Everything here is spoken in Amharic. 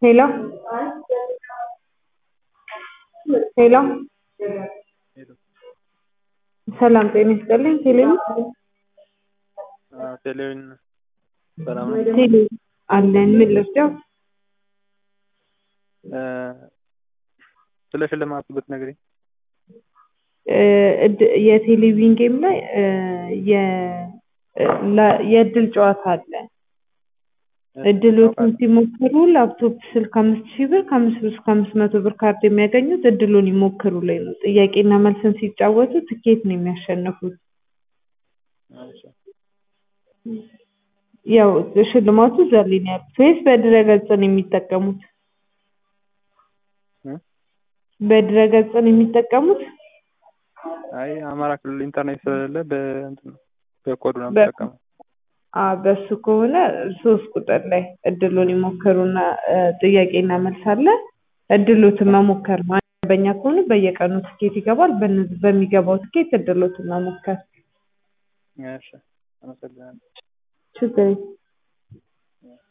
ሄሎ ሄሎ ሄሎ ሰላም ጤና ይስጥልኝ። ቴሌቪዥን ሰላም ነው። ቴሌ አለን። ምን ልርዳው? ስለ ሽልማቱ ብትነግሪኝ። የቴሌቪዥን ጌም ላይ የእድል ጨዋታ አለ። እድሎቹን ሲሞክሩ ላፕቶፕ ስልክ 5000 ብር ከ5 ብር እስከ 500 ብር ካርድ የሚያገኙት እድሉን ይሞክሩ ላይ ነው። ጥያቄና መልስን ሲጫወቱ ትኬት ነው የሚያሸንፉት። ያው ሽልማቱ ዘሊ ነው ያሉት ወይስ በድረገጽ ነው የሚጠቀሙት? በድረገጽ ነው የሚጠቀሙት? አይ አማራ ክልል ኢንተርኔት ስለሌለ በኮድ ነው የምጠቀመው። በሱ ከሆነ 3 ቁጥር ላይ እድሉን ይሞክሩና ጥያቄና መልስ አለ። እድሎትን መሞከር ነው። በእኛ ከሆነ በየቀኑ ትኬት ይገባል። በሚገባው ትኬት እድሎትን መሞከር። እሺ አመሰግናለሁ። ችግር የለም።